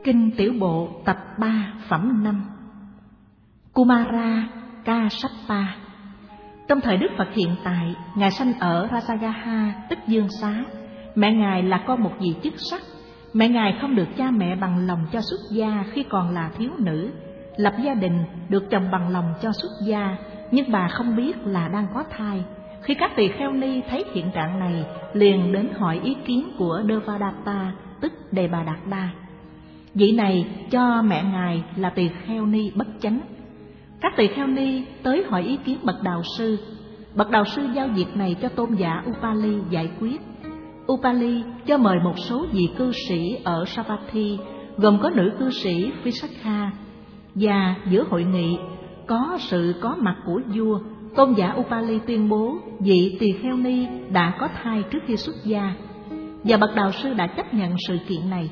Kinh Tiểu Bộ tập 3 phẩm 5. Kumara Kassapa. Trong thời Đức Phật hiện tại, Ngài sanh ở Rajagaha, tức Dương Xá. Mẹ Ngài là con một vị chức sắc. Mẹ Ngài không được cha mẹ bằng lòng cho xuất gia khi còn là thiếu nữ. Lập gia đình, được chồng bằng lòng cho xuất gia, nhưng bà không biết là đang có thai. Khi các tỳ kheo ni thấy hiện trạng này, liền đến hỏi ý kiến của Devadatta, tức Đề Bà Đạt Đa. Vị này cho mẹ Ngài là tỳ kheo ni bất chánh. Các tỳ kheo ni tới hỏi ý kiến bậc đạo sư. Bậc đạo sư giao việc này cho tôn giả Upali giải quyết. Upali cho mời một số vị cư sĩ ở Savatthi, gồm có nữ cư sĩ Visakha, và giữa hội nghị có sự có mặt của vua. Tôn giả Upali tuyên bố vị tỳ kheo ni đã có thai trước khi xuất gia, và bậc đạo sư đã chấp nhận sự kiện này.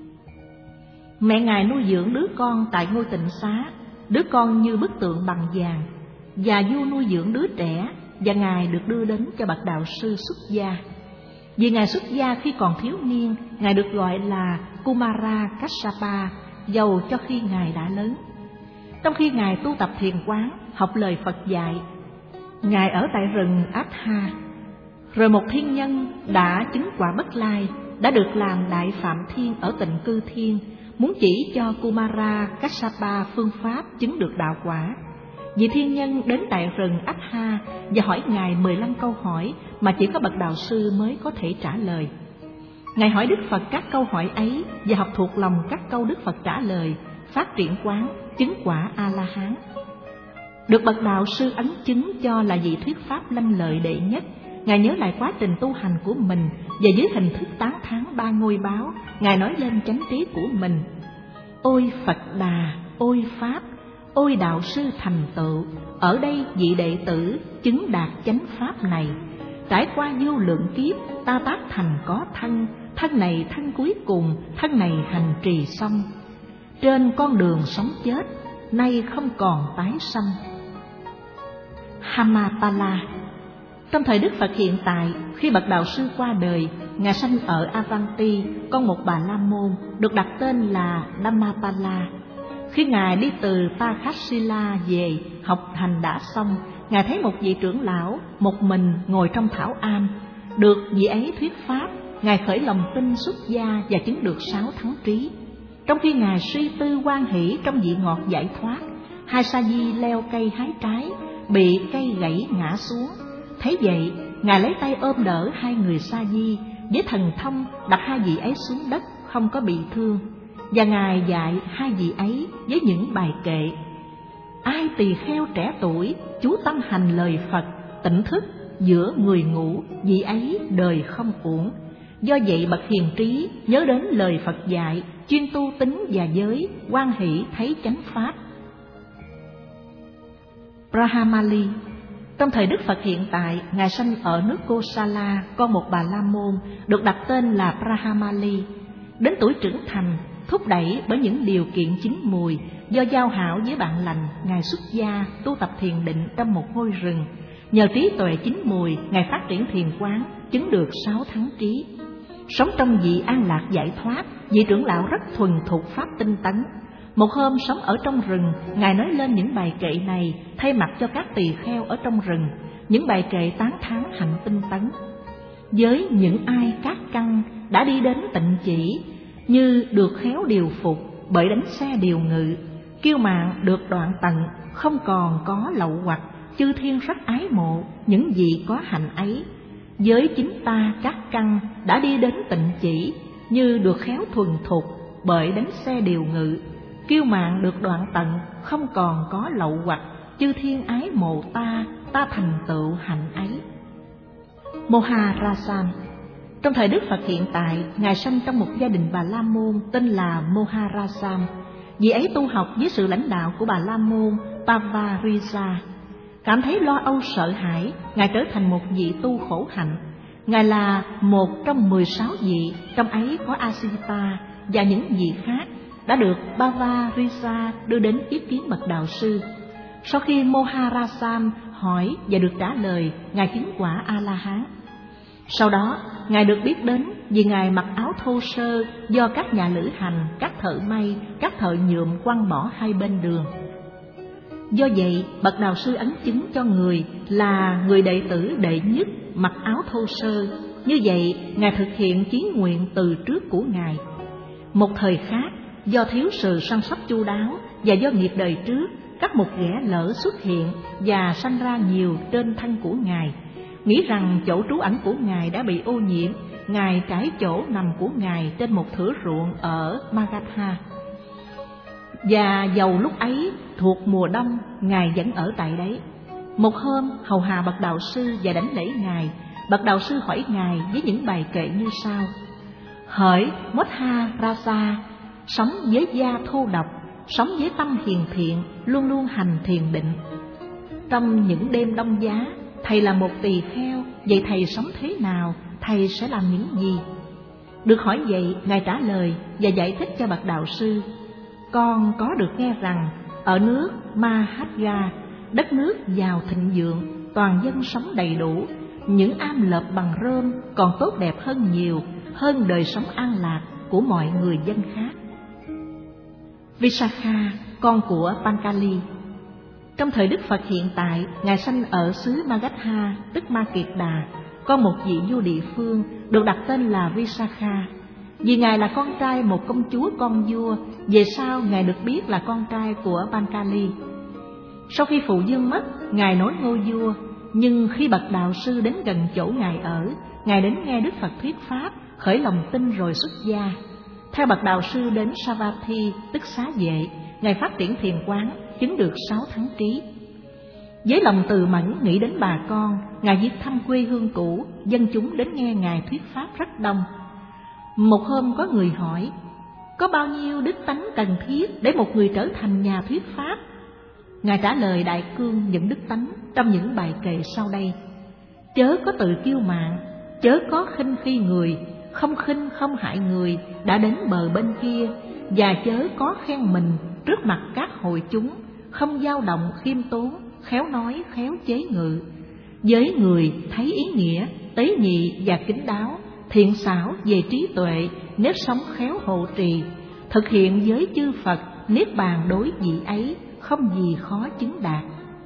Mẹ Ngài nuôi dưỡng đứa con tại ngôi tịnh xá, đứa con như bức tượng bằng vàng, và vua nuôi dưỡng đứa trẻ, và Ngài được đưa đến cho bậc đạo sư xuất gia. Vì Ngài xuất gia khi còn thiếu niên, Ngài được gọi là Kumara Kassapa, dầu cho khi Ngài đã lớn. Trong khi Ngài tu tập thiền quán, học lời Phật dạy, Ngài ở tại rừng Atha. Rồi một thiên nhân đã chứng quả Bất Lai, đã được làm đại phạm thiên ở Tịnh Cư Thiên, muốn chỉ cho Kumara Kassapa phương pháp chứng được đạo quả. Vị thiên nhân đến tại rừng Atha và hỏi Ngài 15 câu hỏi mà chỉ có bậc đạo sư mới có thể trả lời. Ngài hỏi Đức Phật các câu hỏi ấy và học thuộc lòng các câu Đức Phật trả lời, phát triển quán, chứng quả A-la-hán. Được bậc đạo sư ấn chứng cho là vị thuyết pháp lanh lợi đệ nhất, Ngài nhớ lại quá trình tu hành của mình, và dưới hình thức tán thán ba ngôi báo, Ngài nói lên chánh trí của mình: Ôi Phật Đà, ôi Pháp, ôi đạo sư thành tựu, ở đây vị đệ tử chứng đạt chánh pháp này. Trải qua vô lượng kiếp, ta tác thành có thân, thân này thân cuối cùng, thân này hành trì xong. Trên con đường sống chết, nay không còn tái sanh. Hamapala. Trong thời Đức Phật hiện tại, khi bậc đạo sư qua đời, Ngài sanh ở Avanti, con một bà la môn, được đặt tên là Dhammapala. Khi Ngài đi từ Takshila về, học hành đã xong, Ngài thấy một vị trưởng lão một mình ngồi trong thảo am. Được vị ấy thuyết pháp, Ngài khởi lòng tin xuất gia và chứng được 6 thắng trí. Trong khi Ngài suy tư hoan hỷ trong vị ngọt giải thoát, hai sa di leo cây hái trái, bị cây gãy ngã xuống. Thấy vậy, Ngài lấy tay ôm đỡ hai người sa di, với thần thông đặt hai vị ấy xuống đất, không có bị thương. Và Ngài dạy hai vị ấy với những bài kệ: Ai tỳ kheo trẻ tuổi, chú tâm hành lời Phật, tỉnh thức giữa người ngủ, vị ấy đời không uổng. Do vậy bậc hiền trí nhớ đến lời Phật dạy, chuyên tu tính và giới, hoan hỷ thấy chánh pháp. Brahmali. Trong thời Đức Phật hiện tại, Ngài sanh ở nước Kosala, con một bà la môn, được đặt tên là Brahmali. Đến tuổi trưởng thành, thúc đẩy bởi những điều kiện chín mùi, do giao hảo với bạn lành, Ngài xuất gia tu tập thiền định trong một ngôi rừng. Nhờ trí tuệ chín mùi, Ngài phát triển thiền quán, chứng được 6 thắng trí. Sống trong vị an lạc giải thoát, vị trưởng lão rất thuần thục pháp tinh tấn. Một hôm sống ở trong rừng, Ngài nói lên những bài kệ này thay mặt cho các tỳ kheo ở trong rừng, những bài kệ tán thán hạnh tinh tấn. Với những ai các căn đã đi đến tịnh chỉ, như được khéo điều phục bởi đánh xe điều ngự, kiêu mạn được đoạn tận, không còn có lậu hoặc, chư thiên rất ái mộ những vị có hạnh ấy. Với chính ta các căn đã đi đến tịnh chỉ, như được khéo thuần thục bởi đánh xe điều ngự, kiêu mạn được đoạn tận, không còn có lậu hoặc, chư thiên ái mộ ta, ta thành tựu hạnh ấy. Moharasan. Trong thời Đức Phật hiện tại, Ngài sanh trong một gia đình bà la môn tên là Moharasan. Vị ấy tu học với sự lãnh đạo của bà la môn Pavarisa. Cảm thấy lo âu sợ hãi, Ngài trở thành một vị tu khổ hạnh. Ngài là một trong 16 vị, trong ấy có Asita và những vị khác, đã được Pavarisa đưa đến ý kiến bậc đạo sư. Sau khi Moharasan hỏi và được trả lời, Ngài chứng quả A-la-hán. Sau đó, Ngài được biết đến vì Ngài mặc áo thô sơ do các nhà lữ hành, các thợ may, các thợ nhuộm quăng bỏ hai bên đường. Do vậy, bậc đạo sư ấn chứng cho người là người đệ tử đệ nhất mặc áo thô sơ. Như vậy, Ngài thực hiện chí nguyện từ trước của Ngài. Một thời khác, do thiếu sự săn sóc chu đáo và do nghiệp đời trước, các mục ghẻ lỡ xuất hiện và sanh ra nhiều trên thân của Ngài. Nghĩ rằng chỗ trú ẩn của Ngài đã bị ô nhiễm, Ngài trải chỗ nằm của Ngài trên một thửa ruộng ở Magadha. Và dầu lúc ấy thuộc mùa đông, Ngài vẫn ở tại đấy. Một hôm, hầu hạ bậc đạo sư và đảnh lễ Ngài, bậc đạo sư hỏi Ngài với những bài kệ như sau: Hỡi Modha Raja, sống với da thô độc, sống với tâm hiền thiện, luôn luôn hành thiền định. Trong những đêm đông giá, thầy là một tỳ kheo, vậy thầy sống thế nào? Thầy sẽ làm những gì? Được hỏi vậy, Ngài trả lời và giải thích cho bậc đạo sư: Con có được nghe rằng ở nước Mahadra, đất nước giàu thịnh vượng, toàn dân sống đầy đủ, những am lợp bằng rơm còn tốt đẹp hơn nhiều, hơn đời sống an lạc của mọi người dân khác. Visakha, con của Pankali. Trong thời Đức Phật hiện tại, Ngài sanh ở xứ Magadha, tức Ma Kiệt Đà, con một vị vua địa phương, được đặt tên là Visakha. Vì Ngài là con trai một công chúa con vua, về sau Ngài được biết là con trai của Pankali. Sau khi phụ vương mất, Ngài nối ngôi vua, nhưng khi bậc đạo sư đến gần chỗ Ngài ở, Ngài đến nghe Đức Phật thuyết pháp, khởi lòng tin rồi xuất gia. Theo bậc đạo sư đến Savatthi, tức xá vệ, Ngài phát triển thiền quán, chứng được 6 thắng trí. Với lòng từ mẫn nghĩ đến bà con, Ngài viếc thăm quê hương cũ, dân chúng đến nghe Ngài thuyết pháp rất đông. Một hôm có người hỏi: Có bao nhiêu đức tánh cần thiết để một người trở thành nhà thuyết pháp? Ngài trả lời đại cương những đức tánh trong những bài kệ sau đây: Chớ có tự kiêu mạn, chớ có khinh khi người, không khinh không hại người đã đến bờ bên kia, và chớ có khen mình trước mặt các hội chúng, không dao động khiêm tốn, khéo nói khéo chế ngự. Với người thấy ý nghĩa, tế nhị và kính đáo, thiện xảo về trí tuệ, nếp sống khéo hộ trì, thực hiện với chư Phật, niết bàn đối vị ấy, không gì khó chứng đạt.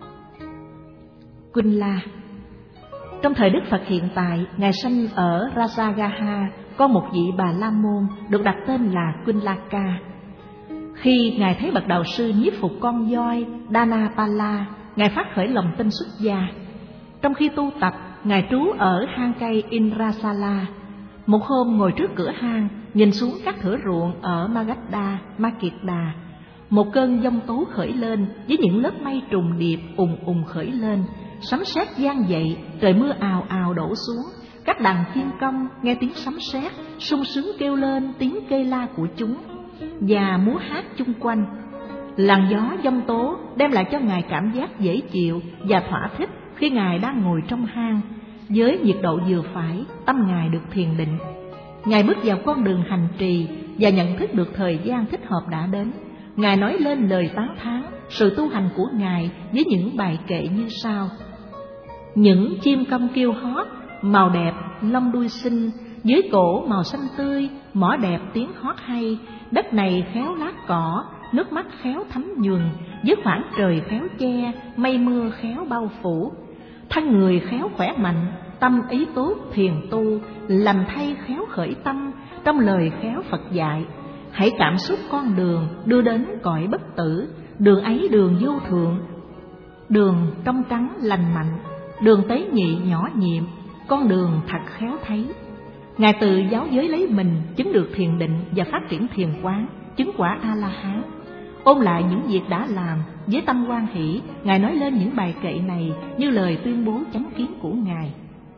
Kunla. Trong thời Đức Phật hiện tại, Ngài sanh ở Rajagaha, con một vị Bà La Môn, được đặt tên là Kunlaka. Khi Ngài thấy bậc đạo sư nhiếp phục con voi Dhanapala, Ngài phát khởi lòng tin xuất gia. Trong khi tu tập, Ngài trú ở hang cây Indrasala. Một hôm ngồi trước cửa hang, nhìn xuống các thửa ruộng ở Magadha, Ma Kiệt Đà, một cơn giông tố khởi lên với những lớp mây trùng điệp ùng khởi lên, sấm sét vang dậy, trời mưa ào ào đổ xuống. Các đàn chiên công nghe tiếng sấm sét, sung sướng kêu lên tiếng kêu la của chúng và múa hát chung quanh. Làn gió giông tố đem lại cho Ngài cảm giác dễ chịu và thỏa thích khi Ngài đang ngồi trong hang. Với nhiệt độ vừa phải, tâm Ngài được thiền định. Ngài bước vào con đường hành trì và nhận thức được thời gian thích hợp đã đến. Ngài nói lên lời tán thán sự tu hành của Ngài với những bài kệ như sau: Những chim công kêu hót, màu đẹp, lông đuôi xinh, dưới cổ màu xanh tươi, mỏ đẹp tiếng hót hay. Đất này khéo lát cỏ, nước mắt khéo thấm nhuần, với khoảng trời khéo che, mây mưa khéo bao phủ. Thân người khéo khỏe mạnh, tâm ý tốt thiền tu, lành thay khéo khởi tâm, trong lời khéo Phật dạy. Hãy cảm xúc con đường đưa đến cõi bất tử, đường ấy đường vô thượng, đường trong trắng lành mạnh, đường tế nhị nhỏ nhiệm, con đường thật khéo thấy. Ngài tự giáo giới lấy mình, chứng được thiền định và phát triển thiền quán, chứng quả A-la-hán. Ôn lại những việc đã làm với tâm hoan hỷ, Ngài nói lên những bài kệ này như lời tuyên bố chánh kiến của Ngài.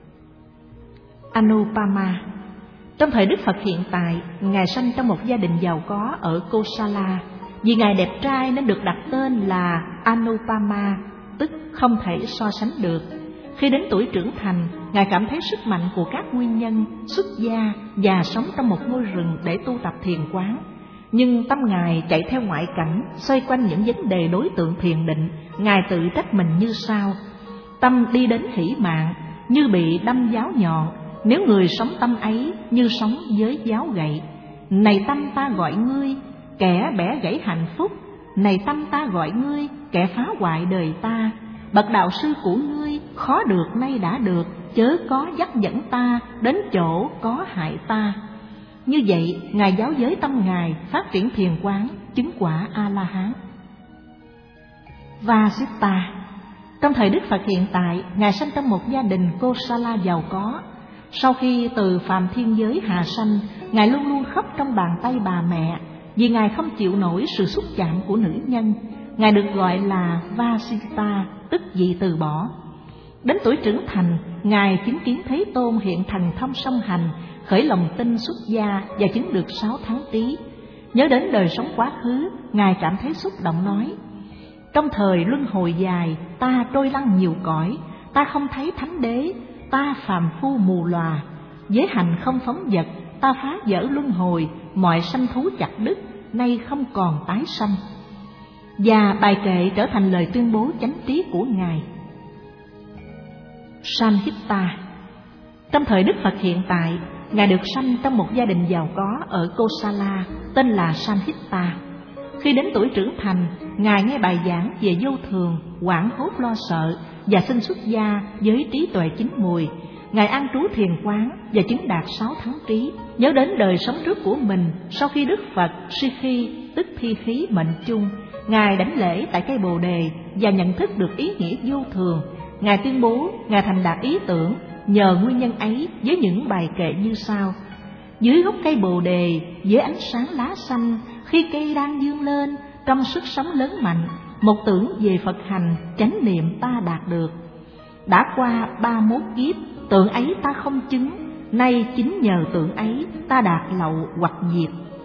Anupama. Trong thời Đức Phật hiện tại, Ngài sanh trong một gia đình giàu có ở Kosala. Vì Ngài đẹp trai nên được đặt tên là Anupama, tức không thể so sánh được. Khi đến tuổi trưởng thành, Ngài cảm thấy sức mạnh của các nguyên nhân, xuất gia và sống trong một ngôi rừng để tu tập thiền quán. Nhưng tâm Ngài chạy theo ngoại cảnh, xoay quanh những vấn đề đối tượng thiền định. Ngài tự trách mình như sau: Tâm đi đến hỷ mạng, như bị đâm giáo nhọn, nếu người sống tâm ấy như sống với giáo gậy. Này tâm ta gọi ngươi, kẻ bẻ gãy hạnh phúc. Này tâm ta gọi ngươi, kẻ phá hoại đời ta. Bậc đạo sư của ngươi khó được nay đã được, chớ có dắt dẫn ta đến chỗ có hại ta. Như vậy, Ngài giáo giới tâm Ngài phát triển thiền quán, chứng quả A-la-hán. Vasitta. Trong thời Đức Phật hiện tại, Ngài sanh trong một gia đình Kosala giàu có. Sau khi từ phàm thiên giới hạ sanh, Ngài luôn luôn khóc trong bàn tay bà mẹ, vì Ngài không chịu nổi sự xúc chạm của nữ nhân. Ngài được gọi là Vasitta, tức vị từ bỏ. Đến tuổi trưởng thành, Ngài chứng kiến Thế Tôn hiện thần thông song hành, khởi lòng tin xuất gia và chứng được 6 tháng Tý. Nhớ đến đời sống quá khứ, Ngài cảm thấy xúc động nói: trong thời luân hồi dài, ta trôi lăn nhiều cõi, ta không thấy thánh đế, ta phàm phu mù lòa, giới hành không phóng vật, ta phá vỡ luân hồi, mọi sanh thú chặt đứt, nay không còn tái sanh. Và bài kệ trở thành lời tuyên bố chánh trí của Ngài. Sanhitta. Trong thời Đức Phật hiện tại, Ngài được sanh trong một gia đình giàu có ở Kosala, tên là Sanhitta. Khi đến tuổi trưởng thành, Ngài nghe bài giảng về vô thường, hoảng hốt lo sợ và xin xuất gia với trí tuệ chín mùi. Ngài an trú thiền quán và chứng đạt 6 tháng trí. Nhớ đến đời sống trước của mình, sau khi Đức Phật Sikhi tức thi khí mệnh chung, Ngài đảnh lễ tại cây Bồ Đề và nhận thức được ý nghĩa vô thường. Ngài tuyên bố Ngài thành đạt ý tưởng nhờ nguyên nhân ấy với những bài kệ như sau: dưới gốc cây Bồ Đề, dưới ánh sáng lá xanh, khi cây đang dương lên, trong sức sống lớn mạnh, một tưởng về Phật hành, chánh niệm ta đạt được. Đã qua 31 kiếp, tượng ấy ta không chứng, nay chính nhờ tượng ấy ta đạt lậu hoặc diệt.